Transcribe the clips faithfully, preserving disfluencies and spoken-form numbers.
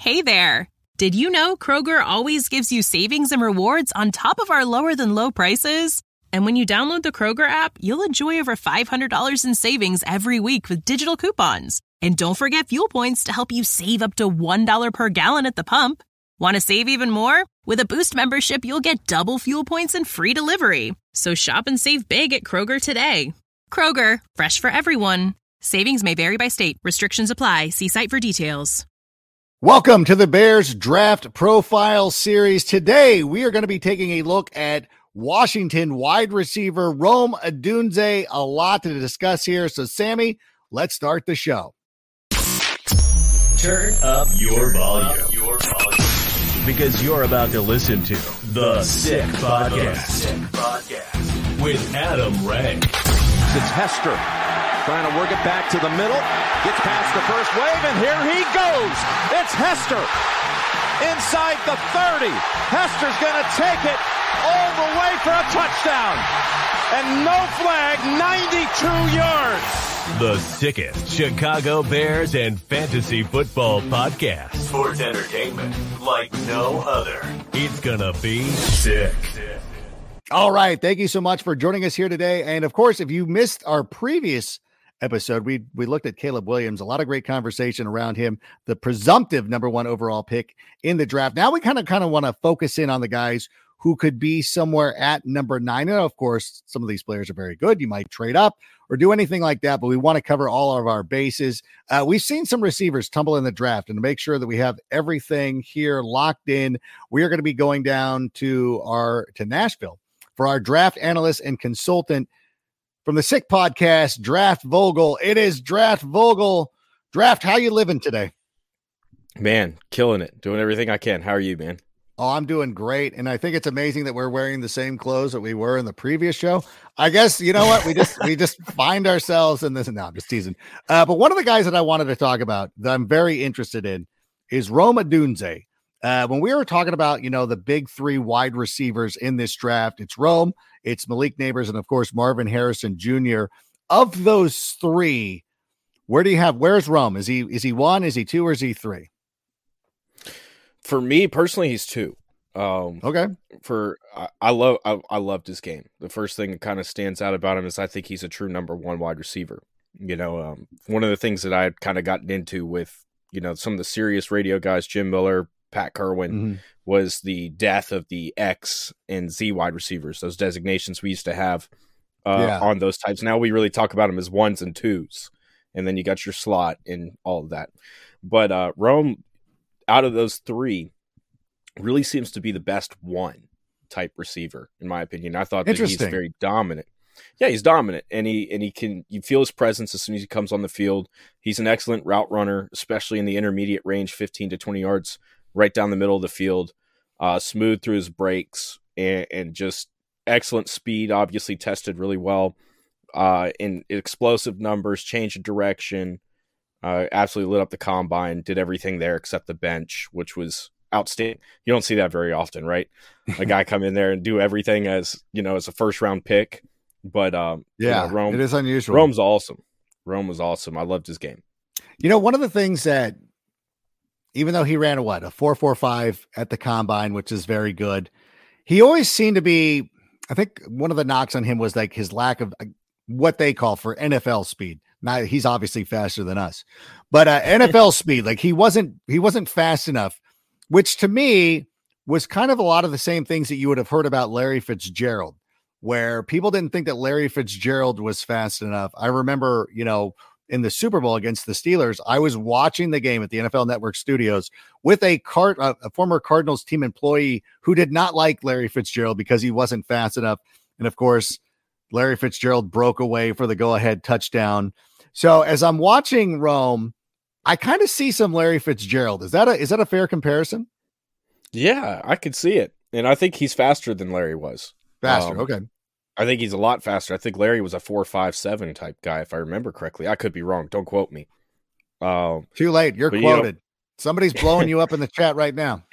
Hey there! Did you know Kroger always gives you savings and rewards on top of our lower-than-low prices? And when you download the Kroger app, you'll enjoy over five hundred dollars in savings every week with digital coupons. And don't forget fuel points to help you save up to one dollar per gallon at the pump. Want to save even more? With a Boost membership, you'll get double fuel points and free delivery. So shop and save big at Kroger today. Kroger, fresh for everyone. Savings may vary by state. Restrictions apply. See site for details. Welcome to the Bears Draft Profile Series. Today, we are going to be taking a look at Washington wide receiver Rome Odunze. A lot to discuss here. So, Sammy, let's start the show. Turn up your volume. Your volume. Because you're about to listen to The Sick Podcast. Sick Podcast. With Adam Ray. It's Hester trying to work it back to the middle. Gets past the first wave, and here he goes. It's Hester inside the thirty. Hester's going to take it all the way for a touchdown. And no flag, ninety-two yards. The sickest Chicago Bears and fantasy football podcast. Sports entertainment like no other. It's gonna be sick. All right. Thank you so much for joining us here today. And of course, if you missed our previous episode, we we looked at Caleb Williams, a lot of great conversation around him, the presumptive number one overall pick in the draft. Now we kind of kind of want to focus in on the guys who could be somewhere at number nine. And of course, some of these players are very good. You might trade up or do anything like that, but we want to cover all of our bases. Uh, we've seen some receivers tumble in the draft, and to make sure that we have everything here locked in, we are going to be going down to our to Nashville for our draft analyst and consultant from the Sick Podcast, Draft Vogel. It is Draft Vogel. Draft, how you living today? Man, killing it. Doing everything I can. How are you, man? Oh, I'm doing great. And I think it's amazing that we're wearing the same clothes that we were in the previous show. I guess, you know what? We just, we just find ourselves in this. No, I'm just teasing. Uh, but one of the guys that I wanted to talk about that I'm very interested in is Rome Odunze. Uh, when we were talking about, you know, the big three wide receivers in this draft, it's Rome, it's Malik Nabers, and of course, Marvin Harrison Junior Of those three, where do you have, where's Rome? Is he, is he one, is he two, or is he three? For me personally, he's two. Um, okay. For I, I love I, I loved his game. The first thing that kind of stands out about him is I think he's a true number one wide receiver. You know, um, one of the things that I had kind of gotten into with, you know, some of the serious radio guys, Jim Miller, Pat Kerwin, mm-hmm. was the death of the X and Z wide receivers. Those designations we used to have uh, yeah. on those types. Now we really talk about them as ones and twos, and then you got your slot and all of that. But uh, Rome, out of those three, really seems to be the best one type receiver, in my opinion. I thought that he's very dominant. Yeah, he's dominant, and he and he can you feel his presence as soon as he comes on the field. He's an excellent route runner, especially in the intermediate range, fifteen to twenty yards, right down the middle of the field. Uh, smooth through his breaks, and, and just excellent speed. Obviously tested really well uh, in explosive numbers, change of direction. Uh, absolutely lit up the combine, did everything there except the bench, which was outstanding. You don't see that very often, right? A guy come in there and do everything as, you know, as a first round pick. But um, yeah, you know, Rome, it is unusual. Rome's awesome. Rome was awesome. I loved his game. You know, one of the things that, even though he ran a what, a four four five at the combine, which is very good, he always seemed to be, I think one of the knocks on him was like his lack of uh, what they call for N F L speed. Now he's obviously faster than us, but uh, N F L speed, like he wasn't, he wasn't fast enough, which to me was kind of a lot of the same things that you would have heard about Larry Fitzgerald, where people didn't think that Larry Fitzgerald was fast enough. I remember, you know, in the Super Bowl against the Steelers, I was watching the game at the N F L Network studios with a card, uh, a former Cardinals team employee who did not like Larry Fitzgerald because he wasn't fast enough. And of course, Larry Fitzgerald broke away for the go-ahead touchdown. So as I'm watching Rome, I kind of see some Larry Fitzgerald. Is that a, is that a fair comparison? Yeah, I could see it. And I think he's faster than Larry was. Faster. Um, okay. I think he's a lot faster. I think Larry was a four five seven type guy, if I remember correctly. I could be wrong. Don't quote me. Um, Too late. You're quoted. You know, Somebody's blowing you up in the chat right now.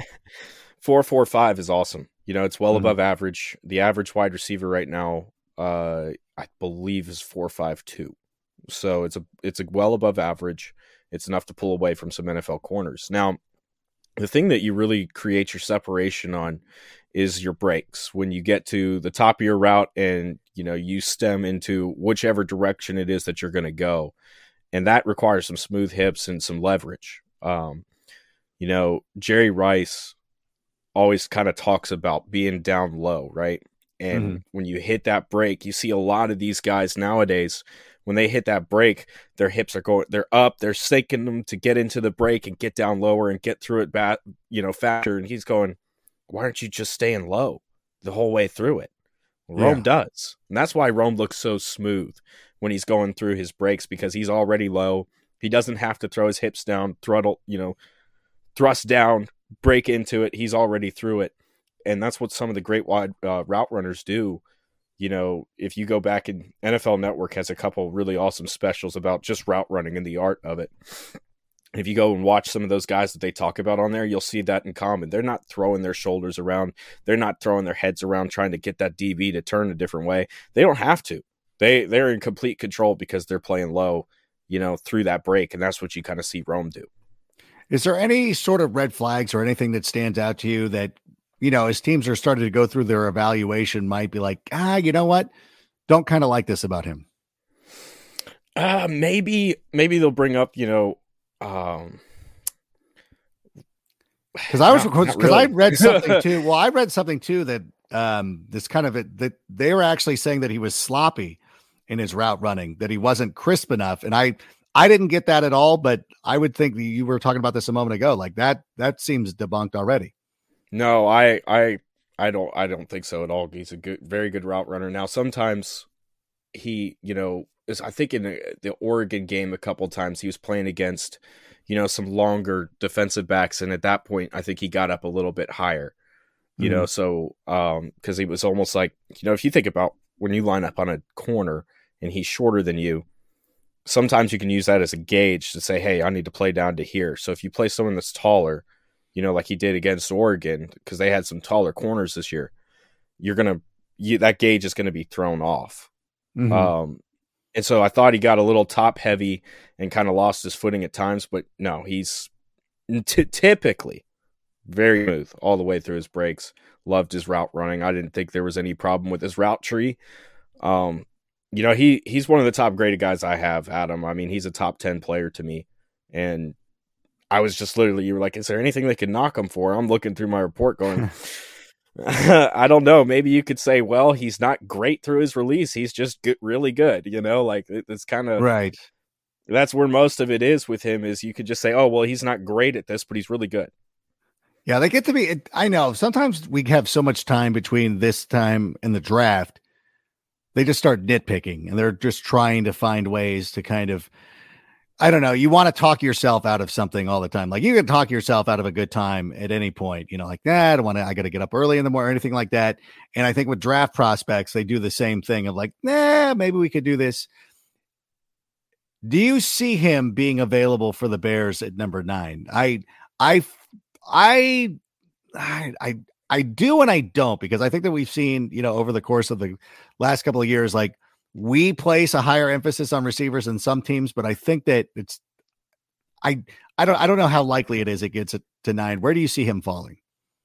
four four five is awesome. You know, it's well mm-hmm. above average. The average wide receiver right now, uh, I believe, is four five two. So it's a it's a well above average. It's enough to pull away from some N F L corners. Now, the thing that you really create your separation on is your breaks. When you get to the top of your route and, you know, you stem into whichever direction it is that you're going to go. And that requires some smooth hips and some leverage. Um, you know, Jerry Rice always kind of talks about being down low, right? And mm-hmm. when you hit that break, you see a lot of these guys nowadays, when they hit that break, their hips are going, they're up, they're sinking them to get into the break and get down lower and get through it back, you know, faster. And he's going, why aren't you just staying low the whole way through it? Well, Rome yeah. does. And that's why Rome looks so smooth when he's going through his breaks, because he's already low. He doesn't have to throw his hips down, throttle, you know, thrust down, break into it. He's already through it. And that's what some of the great wide uh, route runners do. You know, if you go back, and N F L Network has a couple really awesome specials about just route running and the art of it. If you go and watch some of those guys that they talk about on there, you'll see that in common. They're not throwing their shoulders around. They're not throwing their heads around trying to get that D B to turn a different way. They don't have to. They, they're in complete control because they're playing low, you know, through that break. And that's what you kind of see Rome do. Is there any sort of red flags or anything that stands out to you that, you know, as teams are starting to go through their evaluation, might be like, ah, you know what? Don't kind of like this about him. Uh, maybe, maybe they'll bring up, you know, um, because I was, because really. I read something too. Well, I read something too that, um, this kind of it, that they were actually saying that he was sloppy in his route running, that he wasn't crisp enough. And I, I didn't get that at all, but I would think that you were talking about this a moment ago. Like that, that seems debunked already. No, I, I, I don't, I don't think so at all. He's a good, very good route runner. Now, sometimes he, you know, is I think in the, the Oregon game a couple of times he was playing against, you know, some longer defensive backs, and at that point, I think he got up a little bit higher. You mm-hmm. know, so um, because he was almost like, you know, if you think about when you line up on a corner and he's shorter than you, sometimes you can use that as a gauge to say, hey, I need to play down to here. So if you play someone that's taller, you know, like he did against Oregon, because they had some taller corners this year, you're going to, you, that gauge is going to be thrown off. Mm-hmm. Um, and so I thought he got a little top heavy and kind of lost his footing at times, but no, he's t- typically very smooth all the way through his breaks. Loved his route running. I didn't think there was any problem with his route tree. Um, you know, he, he's one of the top graded guys I have, Adam. I mean, he's a top ten player to me. And I was just literally, you were like, is there anything they could knock him for? I'm looking through my report going, I don't know. Maybe you could say, well, he's not great through his release. He's just good, really good. You know, like it's kind of right. That's where most of it is with him, is you could just say, oh, well, he's not great at this, but he's really good. Yeah, they get to be, I know sometimes we have so much time between this time and the draft. They just start nitpicking and they're just trying to find ways to kind of, I don't know. You want to talk yourself out of something all the time. Like you can talk yourself out of a good time at any point, you know, like, nah, I don't want to, I got to get up early in the morning or anything like that. And I think with draft prospects, they do the same thing of like, nah, maybe we could do this. Do you see him being available for the Bears at number nine? I, I, I, I, I, I do and I don't, because I think that we've seen, you know, over the course of the last couple of years, like, we place a higher emphasis on receivers than some teams, but I think that it's, I, I don't, I don't know how likely it is it gets it to nine. Where do you see him falling?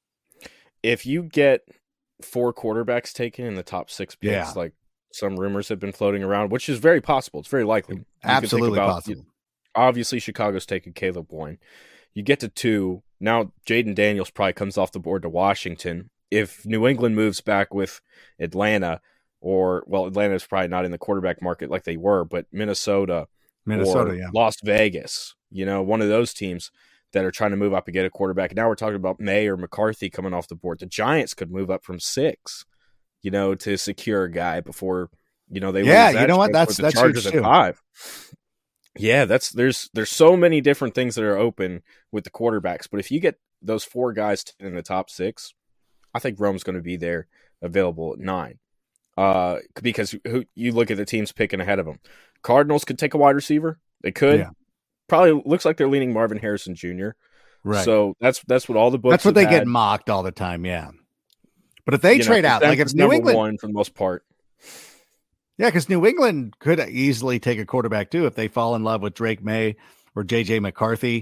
If you get four quarterbacks taken in the top six picks, yeah. like some rumors have been floating around, which is very possible. It's very likely. You Absolutely about, possible. You, obviously, Chicago's taking Caleb Boyne. You get to two. Now, Jaden Daniels probably comes off the board to Washington. If New England moves back with Atlanta, or, well, Atlanta's probably not in the quarterback market like they were, but Minnesota, Minnesota, or yeah. Las Vegas, you know, one of those teams that are trying to move up and get a quarterback. Now we're talking about May or McCarthy coming off the board. The Giants could move up from six, you know, to secure a guy before, you know, they yeah, lose that you know what? That's the that's Chargers huge at too. five. Yeah, that's there's there's so many different things that are open with the quarterbacks. But if you get those four guys in the top six, I think Rome's going to be there available at nine. Uh, because who, you look at the teams picking ahead of them. Cardinals could take a wide receiver. They could. Yeah. Probably looks like they're leaning Marvin Harrison Junior Right. So that's that's what all the books. That's what they had. get mocked all the time. Yeah. But if they you trade know, out, like if New number England, one for the most part. Yeah, because New England could easily take a quarterback too if they fall in love with Drake May or J J McCarthy.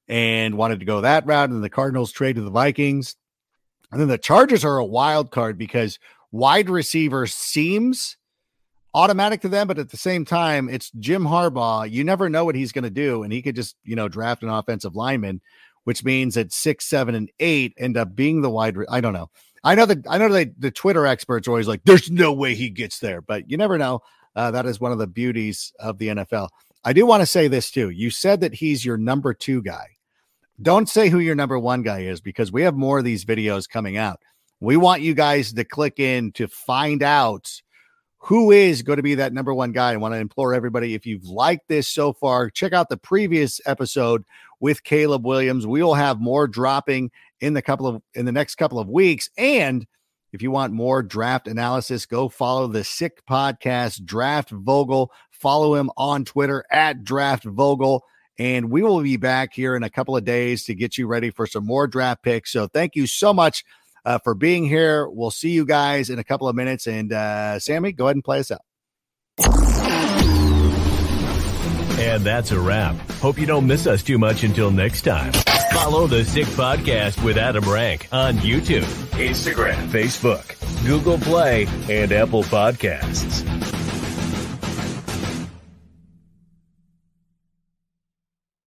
and wanted to go that route. And the Cardinals trade to the Vikings. And then the Chargers are a wild card because wide receiver seems automatic to them, but at the same time, it's Jim Harbaugh. You never know what he's going to do, and he could just, you know, draft an offensive lineman, which means that six, seven, and eight end up being the wide. Re- I don't know. I know that I know that the Twitter experts are always like, "There's no way he gets there," but you never know. Uh, that is one of the beauties of the N F L. I do want to say this too. You said that he's your number two guy. Don't say who your number one guy is, because we have more of these videos coming out. We want you guys to click in to find out who is going to be that number one guy. I want to implore everybody, if you've liked this so far, check out the previous episode with Caleb Williams. We will have more dropping in the couple of in the next couple of weeks. And if you want more draft analysis, go follow the Sick Podcast, Draft Vogel. Follow him on Twitter at Draft Vogel. And we will be back here in a couple of days to get you ready for some more draft picks. So thank you so much uh, for being here. We'll see you guys in a couple of minutes. And uh, Sammy, go ahead and play us out. And that's a wrap. Hope you don't miss us too much until next time. Follow the Sick Podcast with Adam Rank on YouTube, Instagram, Facebook, Google Play, and Apple Podcasts.